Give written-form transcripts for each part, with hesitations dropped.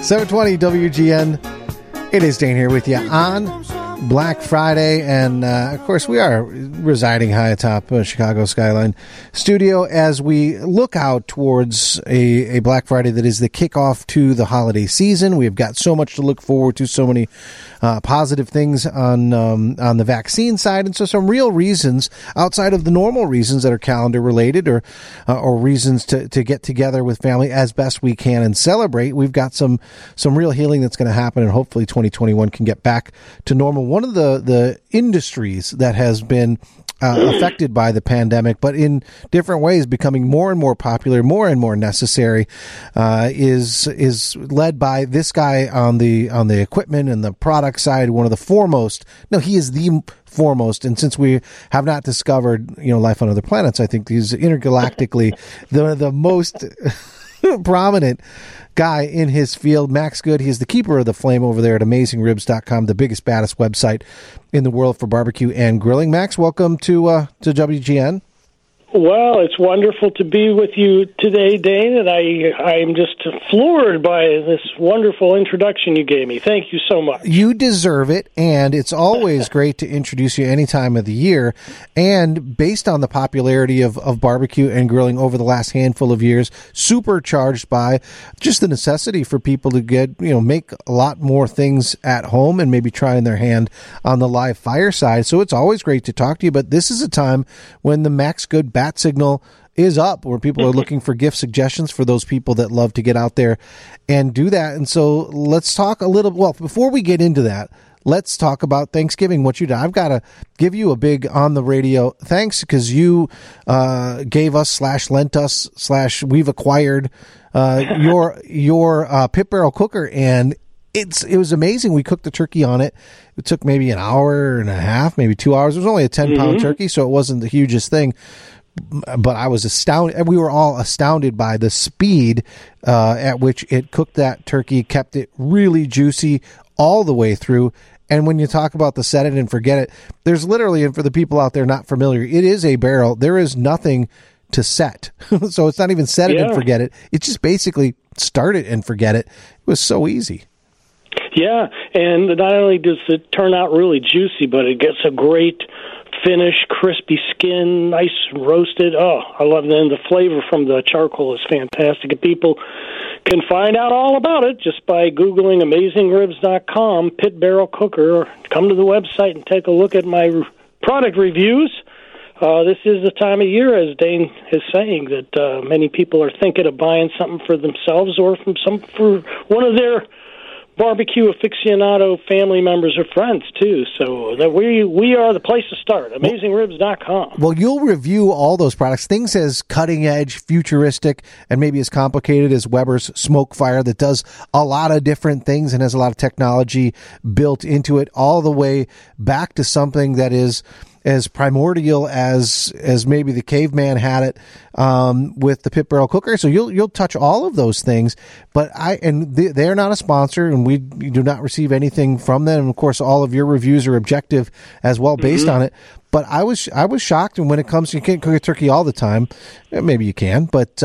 720 WGN. It is Dane here with you on Black Friday, and of course we are residing high atop Chicago Skyline Studio as we look out towards a Black Friday that is the kickoff to the holiday season. We've got so much to look forward to, so many positive things on the vaccine side, and so some real reasons outside of the normal reasons that are calendar related or reasons to get together with family as best we can and celebrate. We've got some real healing that's going to happen, and hopefully 2021 can get back to normal. One of the industries that has been affected by the pandemic, but in different ways becoming more and more popular, more and more necessary, is led by this guy on the equipment and the product side. One of the foremost. No, he is the foremost. And since we have not discovered, life on other planets, I think he's intergalactically the most prominent guy in his field. Max Good, he's the keeper of the flame over there at AmazingRibs.com, the biggest, baddest website in the world for barbecue and grilling. Max, welcome to WGN. Well, it's wonderful to be with you today, Dane, and I'm just floored by this wonderful introduction you gave me. Thank you so much. You deserve it, and it's always great to introduce you any time of the year. And based on the popularity of barbecue and grilling over the last handful of years, supercharged by just the necessity for people to make a lot more things at home and maybe trying their hand on the live fire side. So it's always great to talk to you, but this is a time when the Max Good bat signal is up, where people are looking for gift suggestions for those people that love to get out there and do that. And so let's talk a little, well, before we get into that, let's talk about Thanksgiving, what you did. I've got to give you a big on the radio thanks, because you gave us / lent us / we've acquired your pit barrel cooker, and it was amazing. We cooked the turkey on it. It took maybe an hour and a half, maybe 2 hours. It was only a 10-pound turkey, so it wasn't the hugest thing. But I was astounded, and we were all astounded by the speed at which it cooked that turkey, kept it really juicy all the way through. And when you talk about the set it and forget it, there's literally, and for the people out there not familiar, it is a barrel. There is nothing to set. So it's not even set it and forget it. It's just basically start it and forget it. It was so easy. Yeah, and not only does it turn out really juicy, but it gets a great finish, crispy skin, nice roasted. Oh, I love it. And the flavor from the charcoal is fantastic. And people can find out all about it just by Googling AmazingRibs.com, pit barrel cooker, or come to the website and take a look at my product reviews. This is the time of year, as Dane is saying, that many people are thinking of buying something for themselves or for one of their barbecue aficionado family members or friends too, so that we are the place to start. AmazingRibs.com. Well, you'll review all those products, things as cutting edge, futuristic, and maybe as complicated as Weber's SmokeFire, that does a lot of different things and has a lot of technology built into it, all the way back to something that is as primordial as maybe the caveman had it with the pit barrel cooker. So you'll touch all of those things, but they're not a sponsor, and we do not receive anything from them. And of course, all of your reviews are objective as well, based on it. But I was shocked, and when it comes to, you can't cook a turkey all the time. Maybe you can, but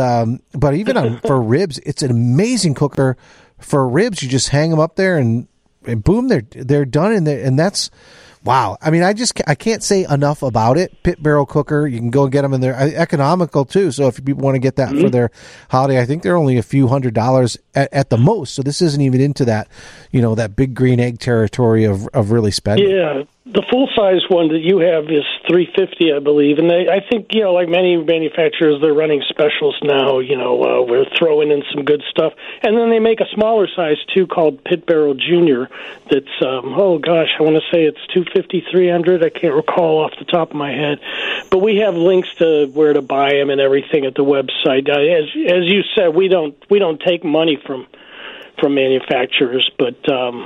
even for ribs, it's an amazing cooker for ribs. You just hang them up there, and boom, they're done, and that's. Wow. I mean, I can't say enough about it. Pit barrel cooker. You can go and get them, and they're economical too. So if people want to get that for their holiday, I think they're only a few $100s at the most. So this isn't even into that, that big green egg territory of really spending. Yeah. The full-size one that you have is $350, I believe, and I think, like many manufacturers, they're running specials now. We're throwing in some good stuff, and then they make a smaller size too, called Pit Barrel Junior. That's I want to say it's $250, $300. I can't recall off the top of my head, but we have links to where to buy them and everything at the website. As you said, we don't take money from manufacturers, but.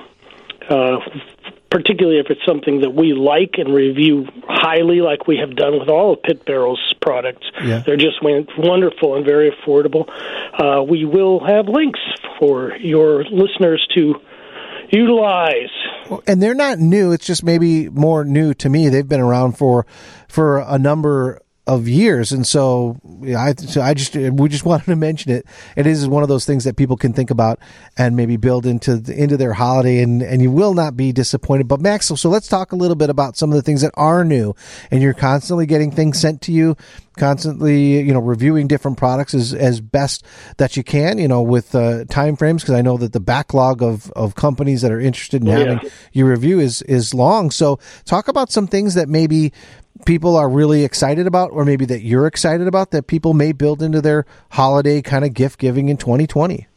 Particularly if it's something that we like and review highly, like we have done with all of Pit Barrel's products. Yeah. They're just wonderful and very affordable. We will have links for your listeners to utilize. And they're not new. It's just maybe more new to me. They've been around for a number years, and so we just wanted to mention it. It is one of those things that people can think about and maybe build into their holiday, and you will not be disappointed. But Max, so let's talk a little bit about some of the things that are new, and you're constantly getting things sent to you, constantly, reviewing different products as best that you can, with time frames, because I know that the backlog of companies that are interested in having your review is long. So talk about some things that maybe people are really excited about, or maybe that you're excited about, that people may build into their holiday kind of gift giving in 2020.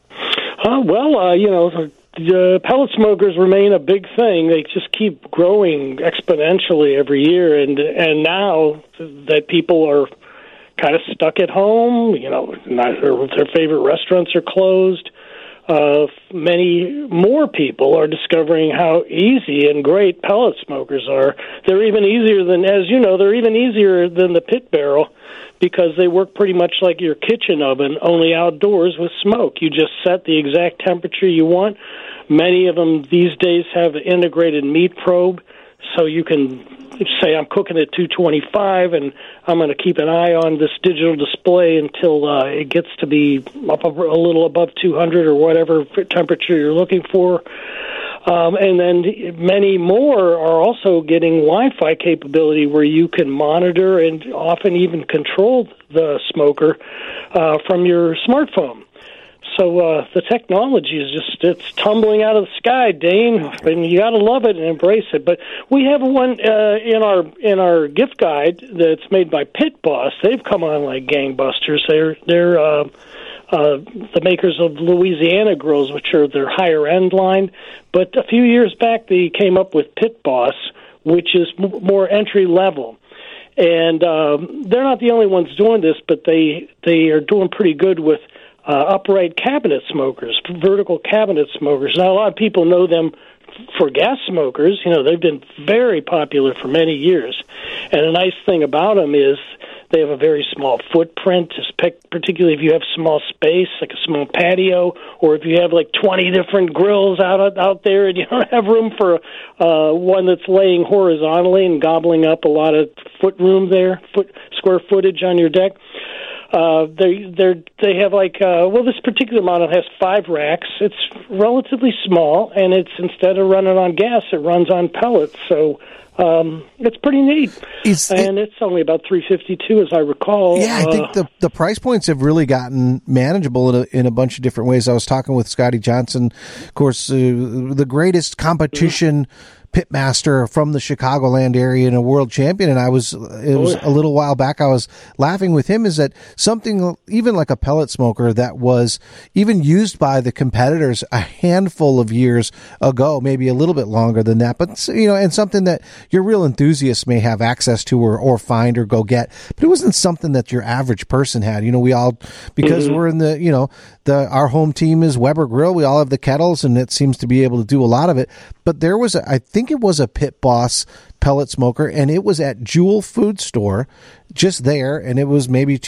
The pellet smokers remain a big thing. They just keep growing exponentially every year, and now that people are kind of stuck at home, their favorite restaurants are closed. Many more people are discovering how easy and great pellet smokers are. They're even easier than the pit barrel, because they work pretty much like your kitchen oven, only outdoors with smoke. You just set the exact temperature you want. Many of them these days have an integrated meat probe, so you can say, I'm cooking at 225, and I'm going to keep an eye on this digital display until it gets to be up a little above 200 or whatever temperature you're looking for. And then many more are also getting Wi-Fi capability, where you can monitor and often even control the smoker from your smartphone. So the technology is it's tumbling out of the sky, Dane, and you got to love it and embrace it. But we have one in our gift guide that's made by Pit Boss. They've come on like gangbusters. They're the makers of Louisiana Grills, which are their higher end line. But a few years back, they came up with Pit Boss, which is more entry level. And they're not the only ones doing this, but they are doing pretty good with upright cabinet smokers, vertical cabinet smokers. Now, a lot of people know them for gas smokers. They've been very popular for many years. And a nice thing about them is they have a very small footprint, particularly if you have small space, like a small patio, or if you have like 20 different grills out there and you don't have room for one that's laying horizontally and gobbling up a lot of square footage on your deck. They have this particular model has 5 racks. It's relatively small, and instead of running on gas, it runs on pellets. So it's pretty neat. And it's only about $352, as I recall. Yeah, I think the price points have really gotten manageable in a bunch of different ways. I was talking with Scotty Johnson, of course, the greatest competition pitmaster from the Chicagoland area and a world champion, and it was a little while back, I was laughing with him, is that something even like a pellet smoker that was even used by the competitors a handful of years ago, maybe a little bit longer than that, but and something that your real enthusiasts may have access to or find or go get, but it wasn't something that your average person had. We all, because we're in our home team is Weber Grill, we all have the kettles, and it seems to be able to do a lot of it. But there was I think it was a Pit Boss pellet smoker, and it was at Jewel Food Store just there, and it was maybe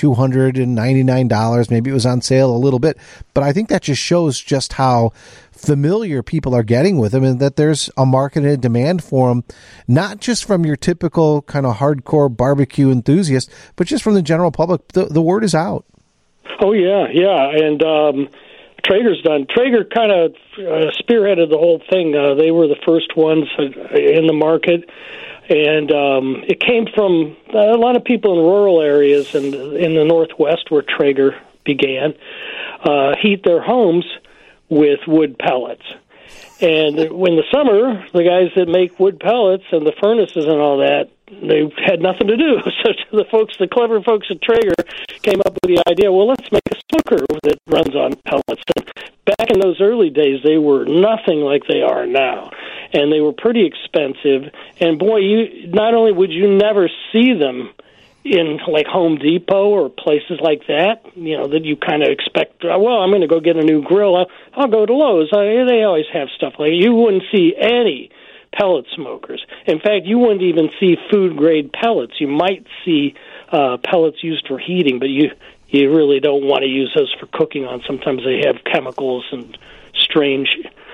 $299. Maybe it was on sale a little bit, but I think that just shows just how familiar people are getting with them, and that there's a market and a demand for them, not just from your typical kind of hardcore barbecue enthusiast, but just from the general public. The word is out. Oh, yeah, and Traeger's done. Traeger kind of spearheaded the whole thing. They were the first ones in the market, and it came from a lot of people in rural areas and in the Northwest, where Traeger began, heat their homes with wood pellets. And in the summer, the guys that make wood pellets and the furnaces and all that, they had nothing to do. So the clever folks at Traeger came up with the idea, well, let's make a smoker that runs on pellets. And back in those early days, they were nothing like they are now. And they were pretty expensive. And boy, not only would you never see them in like Home Depot or places like that, that you kind of expect, well, I'm going to go get a new grill. I'll go to Lowe's. They always have stuff like that. You wouldn't see any pellet smokers. In fact, you wouldn't even see food-grade pellets. You might see pellets used for heating, but you really don't want to use those for cooking on. Sometimes they have chemicals and strange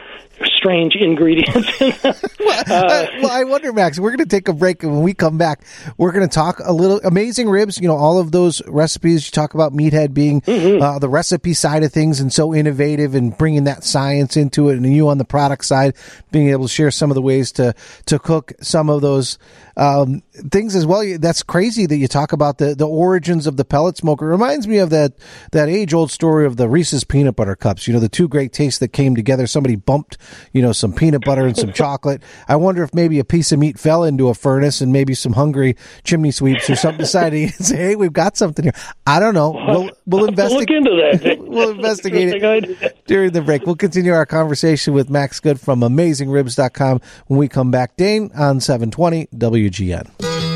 strange ingredients. Well, I wonder, Max, we're going to take a break, and when we come back, we're going to talk a little Amazing Ribs, all of those recipes. You talk about Meathead being the recipe side of things and so innovative and bringing that science into it, and you on the product side being able to share some of the ways to cook some of those things as well. That's crazy that you talk about the origins of the pellet smoker. It reminds me of that age-old story of the Reese's peanut butter cups, the two great tastes that came together. Somebody bumped, some peanut butter and some chocolate. I wonder if maybe a piece of meat fell into a furnace and maybe some hungry chimney sweeps or something decided to say, hey, we've got something here. I don't know. We'll investigate. Look into that. We'll investigate it during the break. We'll continue our conversation with Max Good from AmazingRibs.com when we come back. Dane on 720 WGN.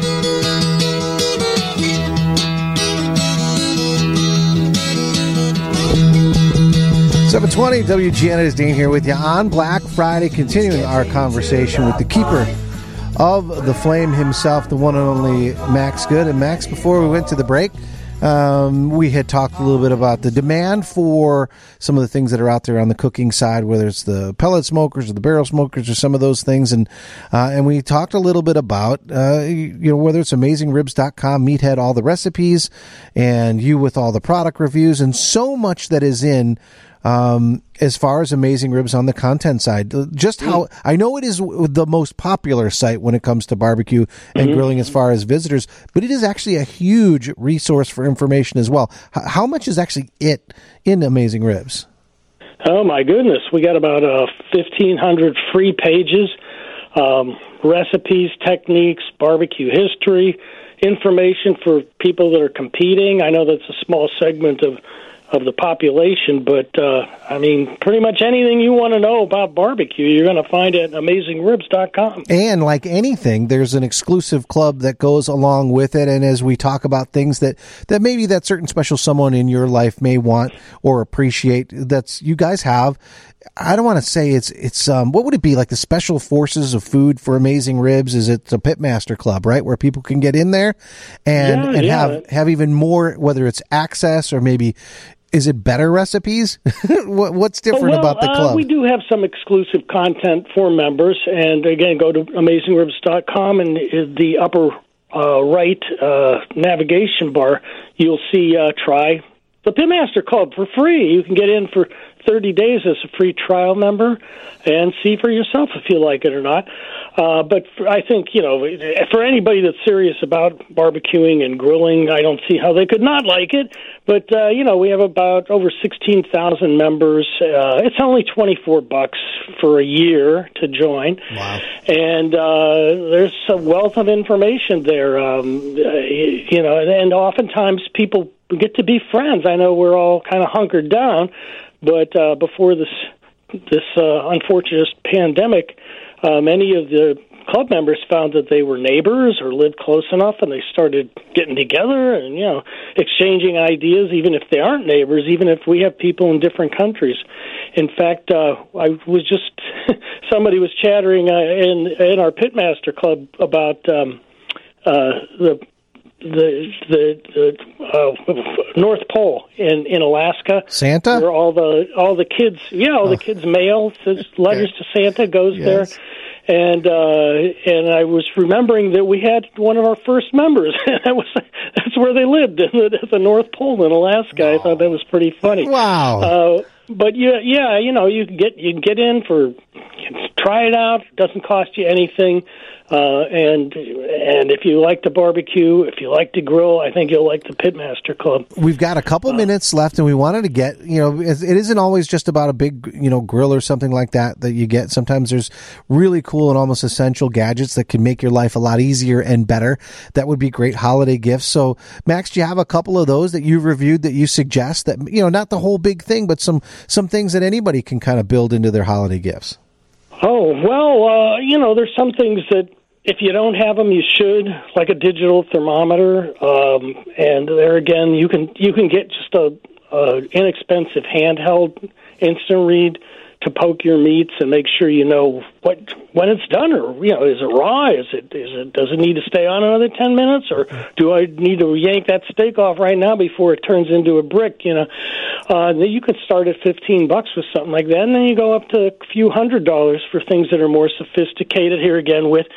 720 WGN, is Dane here with you on Black Friday, continuing our conversation with the keeper of the flame himself, the one and only Max Good. And Max, before we went to the break, we had talked a little bit about the demand for some of the things that are out there on the cooking side, whether it's the pellet smokers or the barrel smokers or some of those things. And we talked a little bit about, whether it's AmazingRibs.com, Meathead, all the recipes, and you with all the product reviews, and so much that is in as far as Amazing Ribs on the content side. Just how I know it is the most popular site when it comes to barbecue and grilling as far as visitors, but it is actually a huge resource for information as well. How much is actually in Amazing Ribs? Oh my goodness, we got about 1,500 free pages, recipes, techniques, barbecue history, information for people that are competing. I know that's a small segment of the population, but pretty much anything you want to know about barbecue, you're going to find at AmazingRibs.com. And like anything, there's an exclusive club that goes along with it. And as we talk about things that maybe that certain special someone in your life may want or appreciate, that's you guys have. I don't want to say it's what would it be, like the special forces of food for Amazing Ribs? Is it the Pitmaster Club, right, where people can get in there and have even more, whether it's access or maybe is it better recipes? What's different about the club? We do have some exclusive content for members, and again, go to AmazingRibs.com, and in the upper right navigation bar, you'll see try the Pitmaster Club for free. You can get in for 30 days as a free trial member and see for yourself if you like it or not. But I think, for anybody that's serious about barbecuing and grilling, I don't see how they could not like it. But, we have about over 16,000 members. It's only $24 for a year to join. Wow. And there's a wealth of information there, and oftentimes people get to be friends. I know we're all kind of hunkered down, but before this unfortunate pandemic, many of the club members found that they were neighbors or lived close enough, and they started getting together and exchanging ideas, even if they aren't neighbors, even if we have people in different countries. In fact, I was just somebody was chattering in our Pitmaster Club about the North Pole in Alaska, Santa, where all the kids, the kids mail letters to Santa goes there, and I was remembering that we had one of our first members. That's where they lived, at the North Pole in Alaska. Wow. I thought that was pretty funny. Wow. But you can get in try it out. It doesn't cost you anything. And if you like to barbecue, if you like to grill, I think you'll like the Pitmaster Club. We've got a couple minutes left, and we wanted to get, it isn't always just about a big, grill or something like that you get. Sometimes there's really cool and almost essential gadgets that can make your life a lot easier and better. That would be great holiday gifts. So, Max, do you have a couple of those that you've reviewed that you suggest that, not the whole big thing, but some things that anybody can kind of build into their holiday gifts? Oh, well, there's some things that if you don't have them, you should, like a digital thermometer. And there again, you can get just a inexpensive handheld instant read to poke your meats and make sure you know what when it's done, or is it raw? Does it need to stay on another 10 minutes, or do I need to yank that steak off right now before it turns into a brick? You could start at $15 with something like that, and then you go up to a few $100s for things that are more sophisticated. Here again with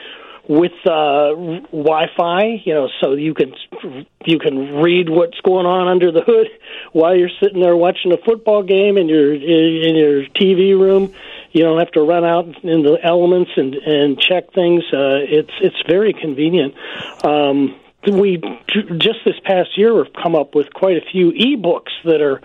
Wi-Fi, so you can read what's going on under the hood while you're sitting there watching a football game in your TV room. You don't have to run out in the elements and check things. It's very convenient. We just this past year have come up with quite a few ebooks that are,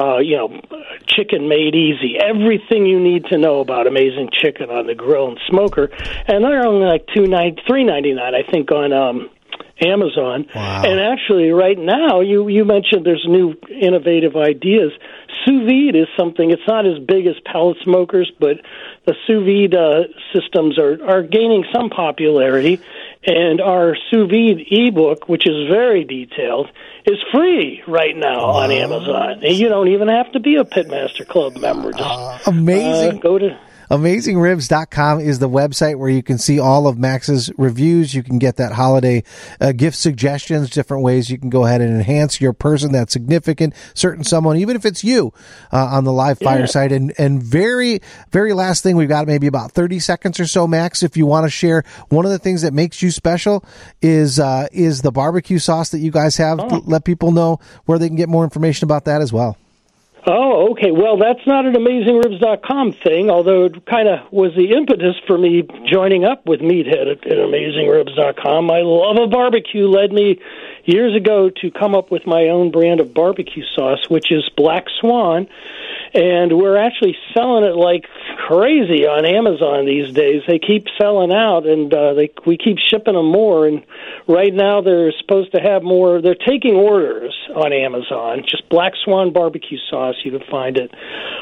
chicken made easy. Everything you need to know about amazing chicken on the grill and smoker, and they're only like $3.99, I think, on Amazon. Wow. And actually, right now, you mentioned there's new innovative ideas. Sous vide is something. It's not as big as pellet smokers, but the sous vide systems are gaining some popularity. And our sous vide ebook, which is very detailed, is free right now on Amazon. And you don't even have to be a Pitmaster Club member. Just amazing. Go to AmazingRibs.com is the website where you can see all of Max's reviews. You can get that holiday gift suggestions, different ways you can go ahead and enhance your person that's significant, certain someone, even if it's you, on the live fireside. And very, very last thing, we've got maybe about 30 seconds or so, Max, if you want to share. One of the things that makes you special is the barbecue sauce that you guys have. Let people know where they can get more information about that as well. Oh, okay. Well, that's not an AmazingRibs.com thing, although it kind of was the impetus for me joining up with Meathead at AmazingRibs.com. My love of barbecue led me years ago to come up with my own brand of barbecue sauce, which is Black Swan, and we're actually selling it like crazy on Amazon these days. They keep selling out, and we keep shipping them more, and right now they're supposed to have more. They're taking orders on Amazon, just Black Swan barbecue sauce. You can find it,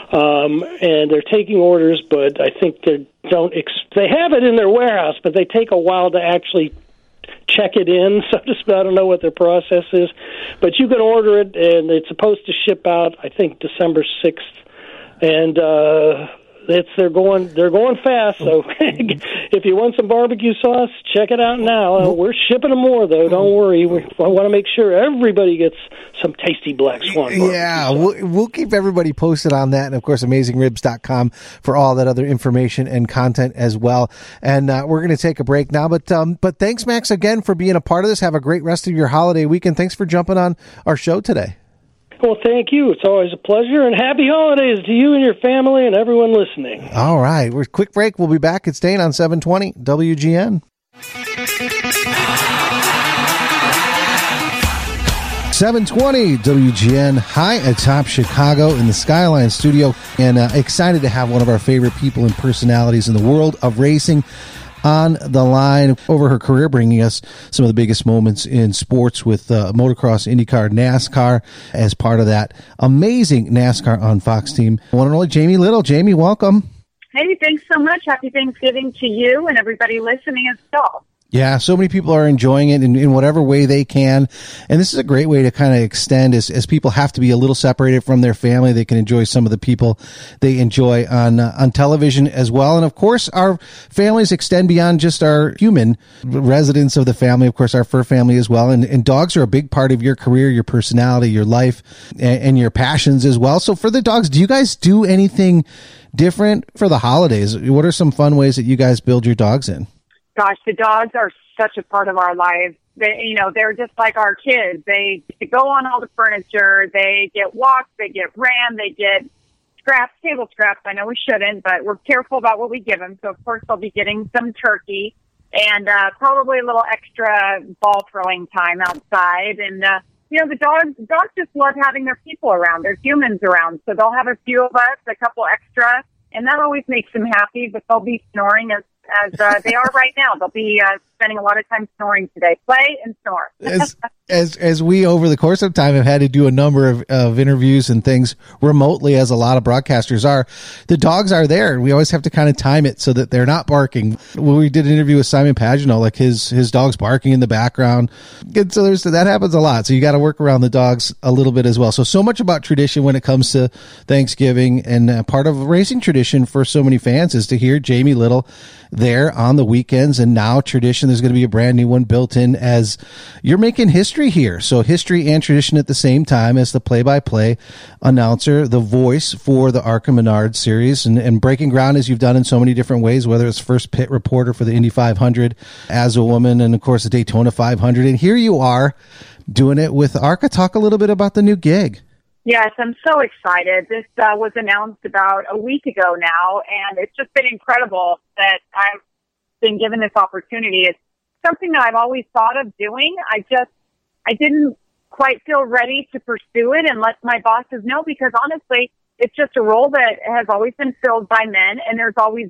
and they're taking orders, but I think they have it in their warehouse, but they take a while to actually check it in. So I don't know what their process is, but you can order it, and it's supposed to ship out, I think, December 6th, and they're going fast. So if you want some barbecue sauce, check it out now. We're shipping them more, though. Don't worry. I want to make sure everybody gets some tasty Black Swan barbecue sauce. We'll keep everybody posted on that, and of course AmazingRibs.com for all that other information and content as well. And we're going to take a break now, but thanks, Max, again for being a part of this. Have a great rest of your holiday weekend. Thanks for jumping on our show today. Well, thank you. It's always a pleasure, and happy holidays to you and your family and everyone listening. All right. We're quick break. We'll be back at Stain on 720 WGN. 720 WGN, high atop Chicago in the Skyline studio, and excited to have one of our favorite people and personalities in the world of racing on the line over her career, bringing us some of the biggest moments in sports with motocross, IndyCar, NASCAR as part of that amazing NASCAR on Fox team. One and only Jamie Little. Jamie, welcome. Hey, thanks so much. Happy Thanksgiving to you and everybody listening as well. Yeah, so many people are enjoying it in whatever way they can. And this is a great way to kind of extend as people have to be a little separated from their family. They can enjoy some of the people they enjoy on television as well. And of course, our families extend beyond just our human residents of the family. Of course, our fur family as well. And dogs are a big part of your career, your personality, your life, and your passions as well. So for the dogs, do you guys do anything different for the holidays? What are some fun ways that you guys build your dogs in? Gosh, the dogs are such a part of our lives. They're just like our kids. They go on all the furniture. They get walked. They get ran. They get scraps, table scraps. I know we shouldn't, but we're careful about what we give them. So, of course, they'll be getting some turkey and probably a little extra ball throwing time outside. And, the dogs just love having their people around, their humans around. So they'll have a few of us, a couple extra, and that always makes them happy, but they'll be snoring as they are right now. They'll be spending a lot of time snoring today. Play and snore. As we, over the course of time, have had to do a number of interviews and things remotely, as a lot of broadcasters are, the dogs are there. We always have to kind of time it so that they're not barking. When we did an interview with Simon Pagenaud, like his dog's barking in the background. And so that happens a lot. So you got to work around the dogs a little bit as well. So much about tradition when it comes to Thanksgiving, and part of racing tradition for so many fans is to hear Jamie Little there on the weekends. And now tradition, there's going to be a brand new one built in, as you're making history here. So history and tradition at the same time as the play-by-play announcer, the voice for the ARCA Menard series, and breaking ground as you've done in so many different ways, whether it's first pit reporter for the Indy 500 as a woman, and of course the Daytona 500. And here you are doing it with ARCA. Talk a little bit about the new gig. Yes, I'm so excited. This was announced about a week ago now, and it's just been incredible that I've been given this opportunity. It's something that I've always thought of doing. I didn't quite feel ready to pursue it and let my bosses know, because honestly, it's just a role that has always been filled by men, and there's always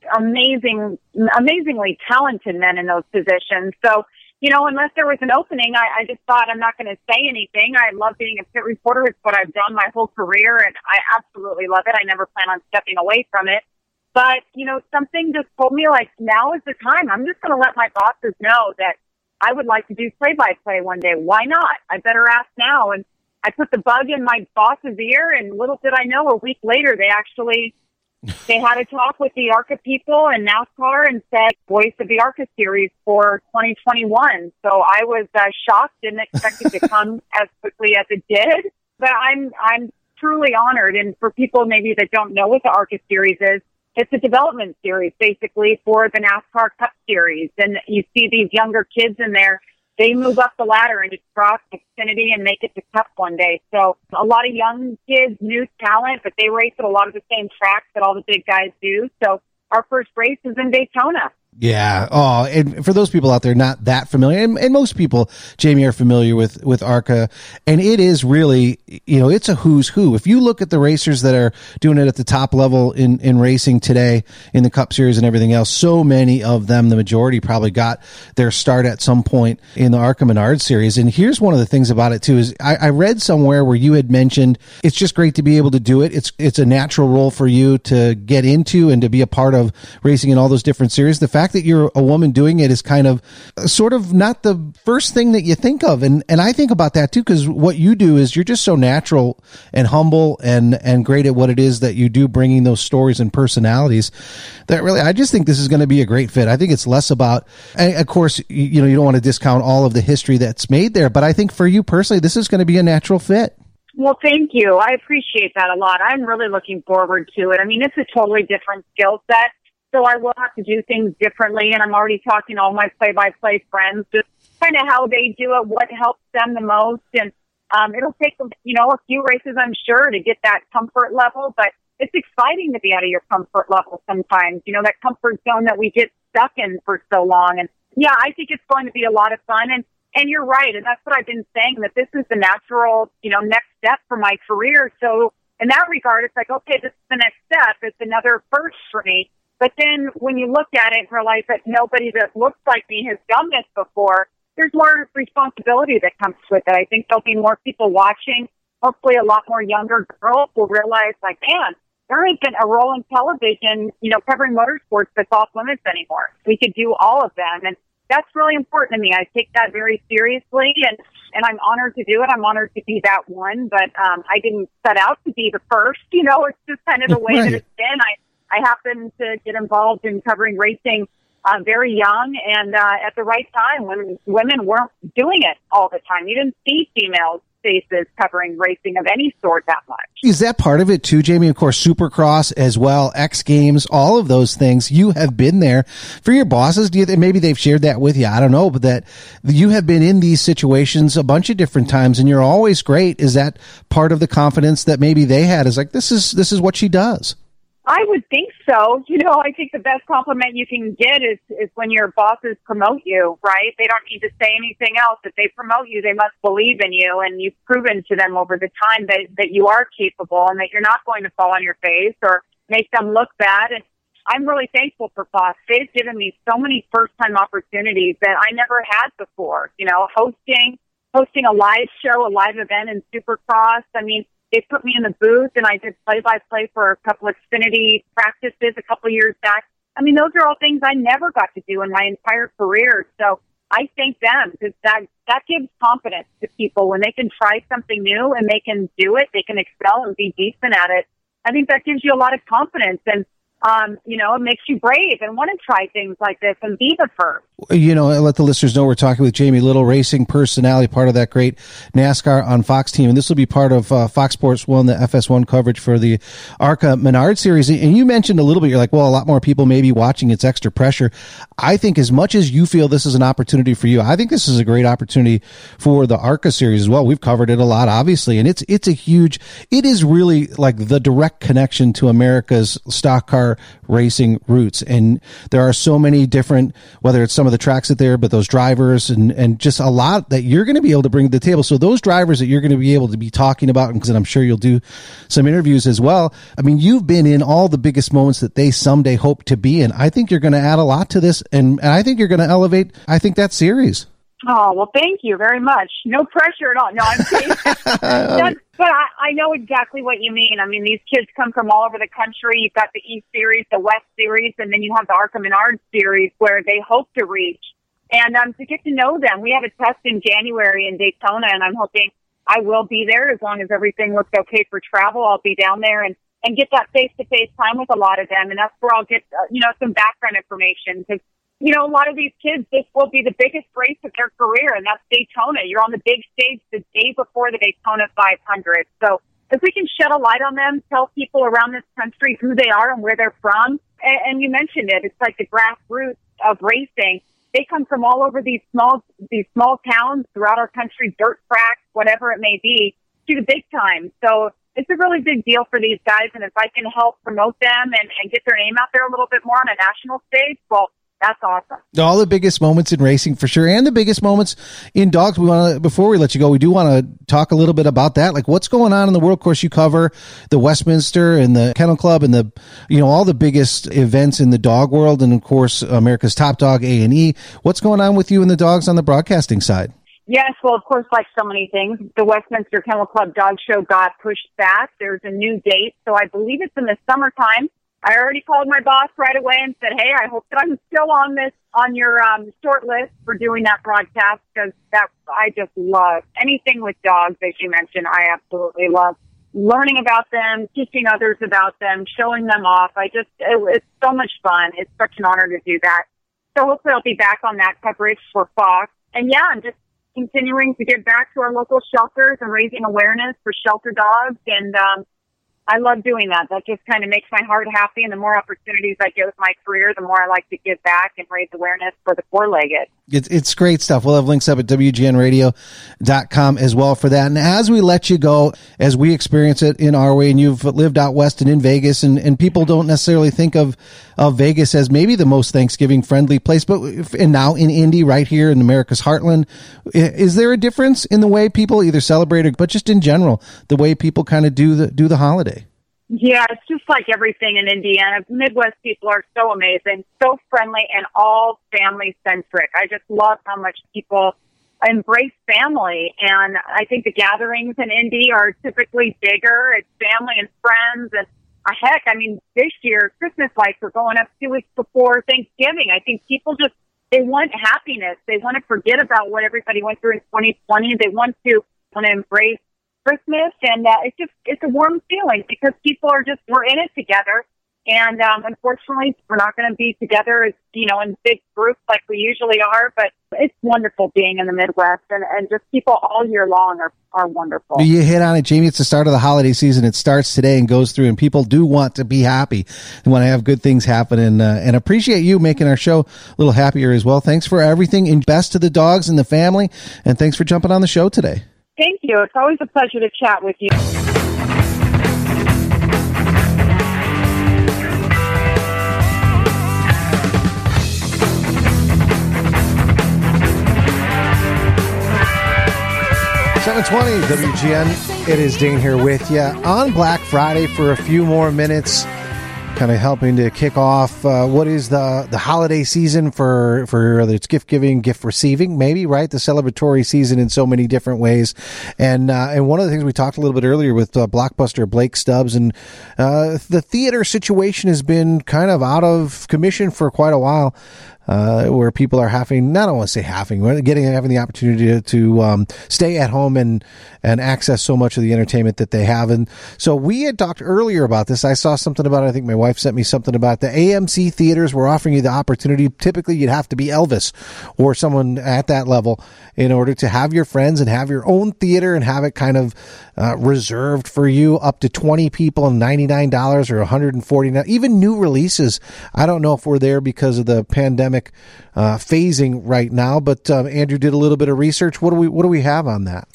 amazingly talented men in those positions. So, unless there was an opening, I just thought, I'm not going to say anything. I love being a pit reporter. It's what I've done my whole career, and I absolutely love it. I never plan on stepping away from it. But, something just told me, like, now is the time. I'm just going to let my bosses know that I would like to do play-by-play one day. Why not? I better ask now. And I put the bug in my boss's ear, and little did I know, a week later, they had a talk with the ARCA people and NASCAR and said, voice of the ARCA series for 2021. So I was shocked, didn't expect it to come as quickly as it did. But I'm truly honored. And for people maybe that don't know what the ARCA series is, it's a development series basically for the NASCAR Cup Series. And you see these younger kids in there. They move up the ladder into Cross, Xfinity, and make it to Cup one day. So a lot of young kids, new talent, but they race at a lot of the same tracks that all the big guys do. So our first race is in Daytona. Yeah. Oh, and for those people out there not that familiar, and most people, Jamie, are familiar with ARCA, and it is really, it's a who's who. If you look at the racers that are doing it at the top level in racing today, in the Cup Series and everything else, so many of them, the majority, probably got their start at some point in the ARCA Menard series. And here's one of the things about it too, is I read somewhere where you had mentioned it's just great to be able to do it. It's a natural role for you to get into and to be a part of racing in all those different series. The fact that you're a woman doing it is kind of sort of not the first thing that you think of. And I think about that too, because what you do is you're just so natural and humble and great at what it is that you do, bringing those stories and personalities that really, I just think this is going to be a great fit. I think it's less about, of course, you don't want to discount all of the history that's made there, but I think for you personally, this is going to be a natural fit. Well, thank you. I appreciate that a lot. I'm really looking forward to it. I mean, it's a totally different skill set. So I will have to do things differently, and I'm already talking to all my play-by-play friends, just kind of how they do it, what helps them the most, and it'll take a few races, I'm sure, to get that comfort level, but it's exciting to be out of your comfort level sometimes, that comfort zone that we get stuck in for so long. And yeah, I think it's going to be a lot of fun, and you're right, and that's what I've been saying, that this is the natural, next step for my career. So in that regard, it's like, okay, this is the next step. It's another first for me. But then when you look at it and realize that nobody that looks like me has done this before, there's more responsibility that comes with it. I think there'll be more people watching. Hopefully a lot more younger girls will realize, like, man, there isn't a role in television, covering motorsports that's off limits anymore. We could do all of them. And that's really important to me. I take that very seriously, and I'm honored to do it. I'm honored to be that one, but I didn't set out to be the first. It's just kind of the way that it's been. I happened to get involved in covering racing very young and at the right time when women weren't doing it all the time. You didn't see female faces covering racing of any sort that much. Is that part of it too, Jamie? Of course, Supercross as well, X Games, all of those things. You have been there. For your bosses, maybe they've shared that with you, I don't know, but that you have been in these situations a bunch of different times and you're always great. Is that part of the confidence that maybe they had, is like, this is what she does? I would think so. I think the best compliment you can get is when your bosses promote you, right? They don't need to say anything else. If they promote you, they must believe in you, and you've proven to them over the time that you are capable and that you're not going to fall on your face or make them look bad. And I'm really thankful for Fox. They've given me so many first-time opportunities that I never had before. You know, hosting a live show, a live event in Supercross. I mean, they put me in the booth, and I did play-by-play for a couple of Xfinity practices a couple of years back. I mean, those are all things I never got to do in my entire career. So I thank them, because that gives confidence to people when they can try something new and they can do it, they can excel and be decent at it. I think that gives you a lot of confidence, and you know, it makes you brave and want to try things like this and be the first. You know, let the listeners know we're talking with Jamie Little, racing personality, part of that great NASCAR on Fox team. And this will be part of Fox Sports 1, the FS1 coverage for the ARCA Menard series. And you mentioned a little bit, you're like, well, a lot more people may be watching. It's extra pressure. I think as much as you feel this is an opportunity for you, I think this is a great opportunity for the ARCA series as well. We've covered it a lot, obviously. And it is really like the direct connection to America's stock car racing roots. And there are so many different, whether it's some of the tracks that there, but those drivers and just a lot that you're going to be able to bring to the table. So those drivers that you're going to be able to be talking about, and I'm sure you'll do some interviews as well. I mean, you've been in all the biggest moments that they someday hope to be in. I think you're going to add a lot to this, and I think you're going to elevate, I think, that series. Oh, well, thank you very much. No pressure at all. No, I'm kidding. But I know exactly what you mean. I mean, these kids come from all over the country. You've got the East Series, the West Series, and then you have the ARCA Menard Series where they hope to reach. And to get to know them, we have a test in January in Daytona, and I'm hoping I will be there as long as everything looks okay for travel. I'll be down there and get that face-to-face time with a lot of them, and that's where I'll get, some background information, because you know, a lot of these kids, this will be the biggest race of their career, and that's Daytona. You're on the big stage the day before the Daytona 500. So if we can shed a light on them, tell people around this country who they are and where they're from, and you mentioned it, it's like the grassroots of racing. They come from all over these small towns throughout our country, dirt tracks, whatever it may be, to the big time. So it's a really big deal for these guys, and if I can help promote them and get their name out there a little bit more on a national stage, well, that's awesome. All the biggest moments in racing for sure, and the biggest moments in dogs. Before we let you go, we do want to talk a little bit about that. Like, what's going on in the world? Of course, you cover the Westminster and the Kennel Club and all the biggest events in the dog world, and of course, America's Top Dog, A&E. What's going on with you and the dogs on the broadcasting side? Yes, well, of course, like so many things, the Westminster Kennel Club Dog Show got pushed back. There's a new date, so I believe it's in the summertime. I already called my boss right away and said, hey, I hope that I'm still on your short list for doing that broadcast, because I just love anything with dogs, as you mentioned. I absolutely love learning about them, teaching others about them, showing them off. It's so much fun. It's such an honor to do that. So hopefully I'll be back on that coverage for Fox. And yeah, I'm just continuing to get back to our local shelters and raising awareness for shelter dogs. And I love doing that. That just kind of makes my heart happy. And the more opportunities I get with my career, the more I like to give back and raise awareness for the four-legged. It's great stuff. We'll have links up at WGNradio.com as well for that. And as we let you go, as we experience it in our way, and you've lived out west and in Vegas, and people don't necessarily think of Vegas as maybe the most Thanksgiving-friendly place, and now in Indy, right here in America's heartland, is there a difference in the way people either celebrate it, but just in general, the way people kind of do the holiday? Yeah, it's just like everything in Indiana. Midwest people are so amazing, so friendly, and all family-centric. I just love how much people embrace family, and I think the gatherings in Indy are typically bigger. It's family and friends, and heck, I mean, this year, Christmas lights are going up 2 weeks before Thanksgiving. I think people they want happiness. They want to forget about what everybody went through in 2020. They want to embrace Christmas, and it's a warm feeling because people we're in it together, and unfortunately we're not going to be together as in big groups like we usually are, but it's wonderful being in the Midwest, and just people all year long are wonderful. You hit on it, Jamie. It's the start of the holiday season. It starts today and goes through, and people do want to be happy and want to have good things happen, and appreciate you making our show a little happier as well. Thanks for everything, and best to the dogs and the family, and thanks for jumping on the show today. Thank you. It's always a pleasure to chat with you. .720 WGN. It is Dane here with you on Black Friday for a few more minutes. kind of helping to kick off what is the holiday season for whether it's gift giving, gift receiving, maybe, right? The celebratory season in so many different ways. And one of the things we talked a little bit earlier with Blockbuster Blake Stubbs, and the theater situation has been kind of out of commission for quite a while. Where people are having the opportunity to stay at home and access so much of the entertainment that they have. And so we had talked earlier about this. I saw something about it. I think my wife sent me something about the AMC theaters were offering you the opportunity. Typically, you'd have to be Elvis or someone at that level in order to have your friends and have your own theater and have it kind of reserved for you, up to 20 people and $99 or $149. Even new releases. I don't know if we're there because of the pandemic phasing right now, but Andrew did a little bit of research. What do we have on that?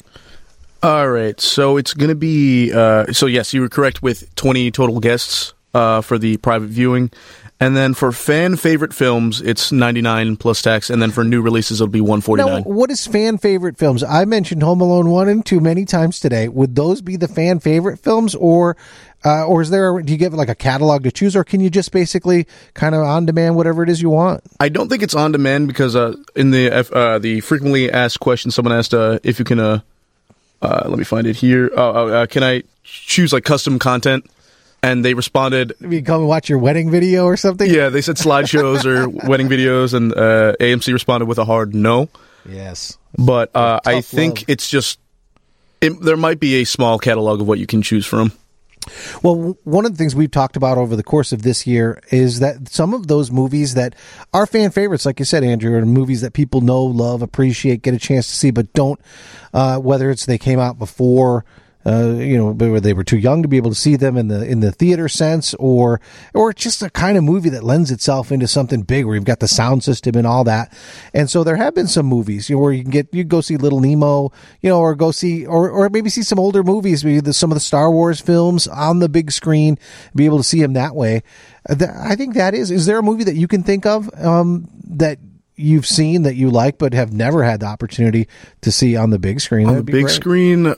All right, so it's going to be so yes, you were correct with 20 total guests for the private viewing, and then for fan favorite films it's $99 plus tax, and then for new releases it'll be $149. Now, what is fan favorite films? I mentioned Home Alone 1 and 2 many times today. Would those be the fan favorite films, or is there do you get like a catalog to choose, or can you just basically kind of on demand whatever it is you want? I don't think it's on demand because in the frequently asked question, someone asked if you can let me find it here. Can I choose like custom content? And they responded, You come and watch your wedding video or something? Yeah, they said slideshows or wedding videos, and AMC responded with a hard no. Yes. But I think it's just there might be a small catalog of what you can choose from. Well, one of the things we've talked about over the course of this year is that some of those movies that are fan favorites, like you said, Andrew, are movies that people know, love, appreciate, get a chance to see, but don't, whether it's they came out before, where they were too young to be able to see them in the theater sense, or just a kind of movie that lends itself into something big where you've got the sound system and all that. And so there have been some movies, where you go see Little Nemo, or go see, or maybe see some older movies, maybe some of the Star Wars films on the big screen, be able to see them that way. I think that is there a movie that you can think of, that you've seen that you like but have never had the opportunity to see on the big screen? On the big screen,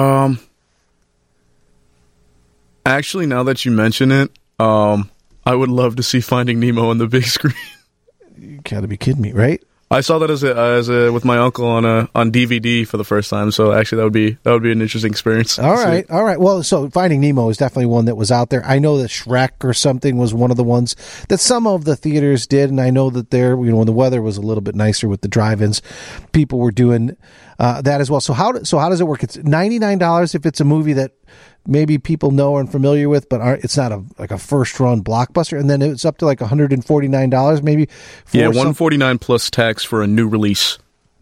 actually, now that you mention it, I would love to see Finding Nemo on the big screen. You gotta be kidding me, right? I saw that as a with my uncle on DVD for the first time. So actually, that would be an interesting experience. All right. Well, so Finding Nemo is definitely one that was out there. I know that Shrek or something was one of the ones that some of the theaters did, and I know that when the weather was a little bit nicer with the drive-ins, people were doing that as well. So how does it work? It's $99 if it's a movie that maybe people know and familiar with, but it's not a first run blockbuster, and then it's up to like $149 maybe. $149 plus tax for a new release.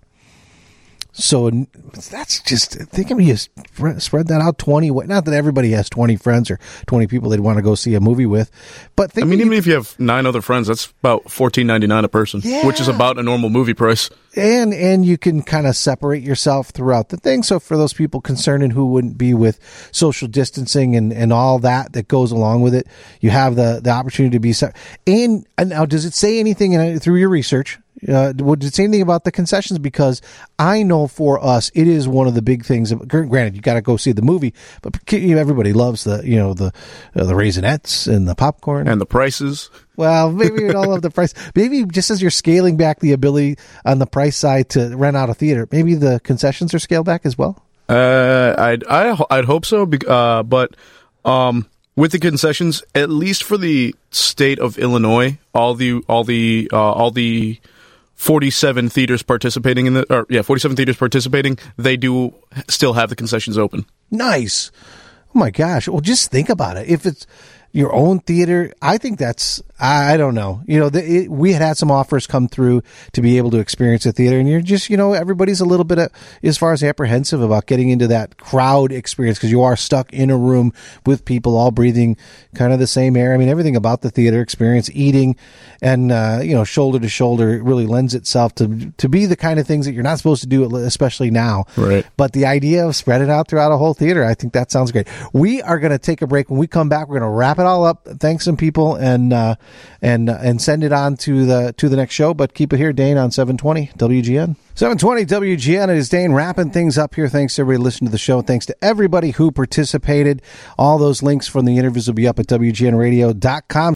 So that's just, think of you spread that out 20. Not that everybody has 20 friends or 20 people they'd want to go see a movie with, but even if you have 9 other friends, that's about $14.99 a person, which is about a normal movie price. And you can kind of separate yourself throughout the thing. So for those people concerned and who wouldn't be with social distancing and all that goes along with it, you have the opportunity to be and now, does it say anything through your research? Would it say anything about the concessions? Because I know for us, it is one of the big things. Granted, you got to go see the movie, but everybody loves the Raisinettes and the popcorn and the prices. Well, maybe we don't love the price. Maybe just as you're scaling back the ability on the price side to rent out a theater, maybe the concessions are scaled back as well. I'd hope so, but with the concessions, at least for the state of Illinois, all the 47 theaters participating 47 theaters participating, they do still have the concessions open. Nice. Oh my gosh. Well, just think about it. If it's your own theater, I think that's, I don't know. We had some offers come through to be able to experience a theater, and you're just, everybody's a little bit, as far as apprehensive about getting into that crowd experience, because you are stuck in a room with people all breathing kind of the same air. I mean, everything about the theater experience, eating and, shoulder to shoulder, really lends itself to be the kind of things that you're not supposed to do, especially now. Right. But the idea of spreading it out throughout a whole theater, I think that sounds great. We are going to take a break. When we come back, we're going to wrap it it all up, thank some people, and send it on to the next show. But keep it here, Dane, on 720 WGN. 720 WGN. It is Dane wrapping things up here. Thanks to everybody listening to the show. Thanks to everybody who participated. All those links from the interviews will be up at WGNradio.com.